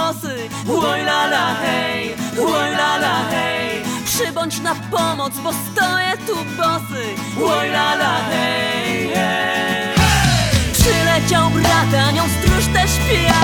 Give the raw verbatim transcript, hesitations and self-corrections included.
bosy. Oj la la hej, oj la la hej, przybądź na pomoc, bo stoję tu bosy. Oj la la hej, hej. Przyleciał brat, anioł stróż też pijany.